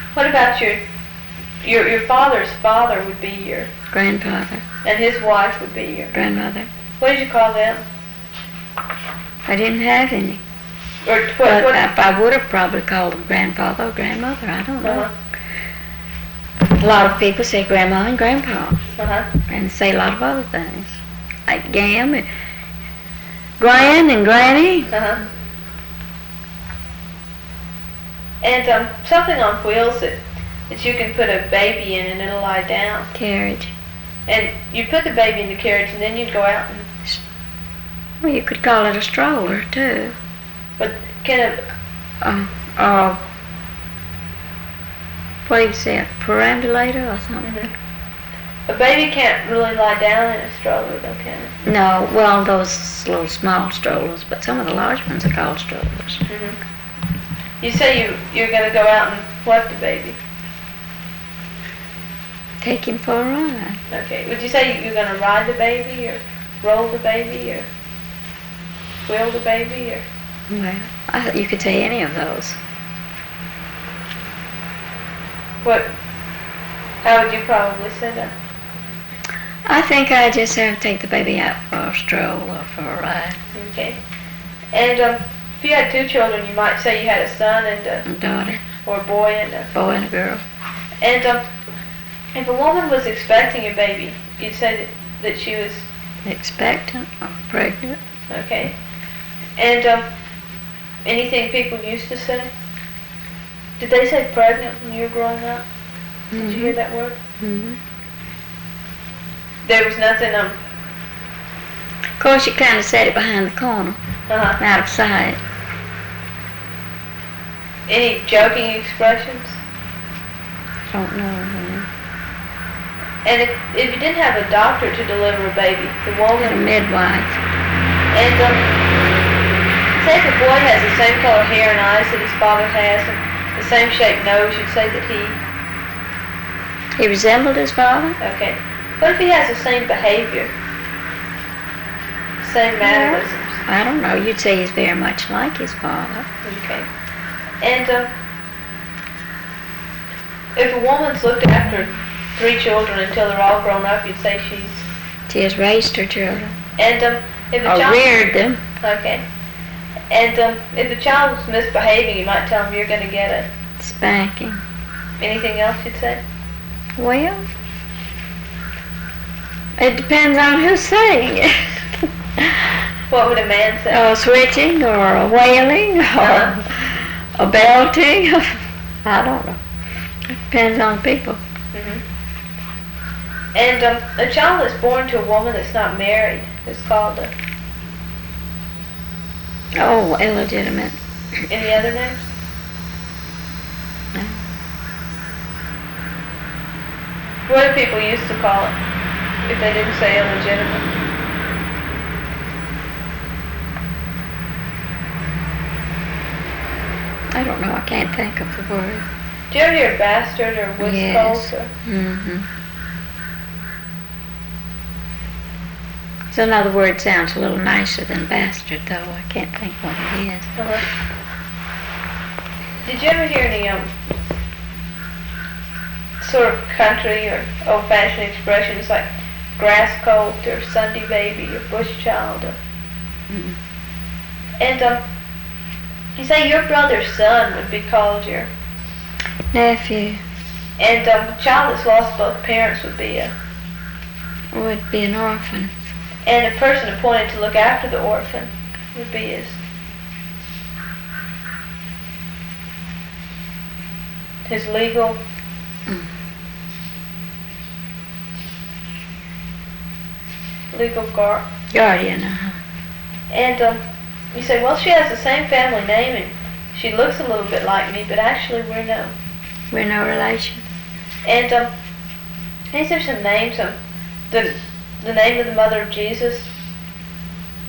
What about your father's father would be your grandfather, and his wife would be your grandmother. What did you call them? I didn't have any. Or But what? I would have probably called them grandfather or grandmother. I don't know. Uh-huh. A lot of people say grandma and grandpa, Uh-huh. and say a lot of other things, like Gam and Gran and Granny. Uh-huh. And something on wheels that you can put a baby in and it'll lie down. Carriage. And you put the baby in the carriage and then you'd go out and... Well, you could call it a stroller, too. But can what do you say, a perambulator or something? a baby can't really lie down in a stroller though, can it? No, well, those little small strollers, but some of the large ones are called strollers. You say you're going to go out and what the baby? Take him for a ride. Okay. Would you say you're going to ride the baby or roll the baby or wheel the baby or? Well, I thought you could say any of those. How would you probably say that? I think I just have to take the baby out for a stroll or for a ride. Okay. And if you had two children, you might say you had a son and A daughter, or a boy and a boy and a girl. And if a woman was expecting a baby, you'd say that she was Expectant or pregnant. okay. And anything people used to say? Did they say pregnant when you were growing up? Did you hear that word? Mm-hmm. There was nothing. Of course, you kind of said it behind the corner, out of sight. Any joking expressions? Don't know. And if you didn't have a doctor to deliver a baby, the woman... A midwife. And say if a boy has the same color hair and eyes that his father has, and the same shaped nose, you'd say that He resembled his father? Okay. What if he has the same behavior? Same mannerisms? I don't know. You'd say he's very much like his father. Okay. And if a woman's looked after 3 children until they're all grown up, you'd say She has raised her children. And if a Or child... reared them. Okay. And if a child's misbehaving, you might tell them you're going to get a... Spanking. Anything else you'd say? Well, it depends on who's saying it. What would a man say? A switching or a wailing or a belting. I don't know. It depends on the people. And a child that's born to a woman that's not married is called a... Oh, illegitimate. Any other names? No. What do people used to call it if they didn't say illegitimate? I don't know. I can't think of the word. Do you ever hear bastard or whistle? Yes. Or? So another word sounds a little nicer than bastard, though. I can't think what it is. Did you ever hear any sort of country or old-fashioned expressions like grass colt or Sunday baby or bush child? And you say your brother's son would be called your nephew. And a child that's lost both parents would be an orphan. And a person appointed to look after the orphan would be his legal guardian. And you say, well, she has the same family name and she looks a little bit like me, but actually we're no relation. And these are some names. The name of the mother of Jesus